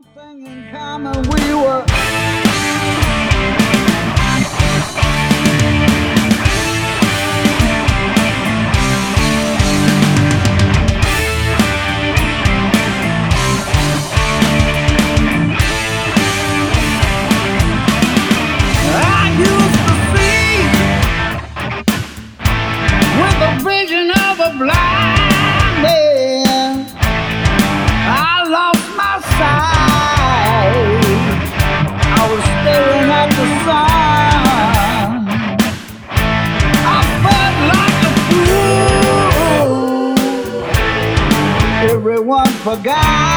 Thing in common we were. I used to see with the vision of a blind man. I lost my sight. I was staring at the sun. I felt like a fool. Everyone forgot.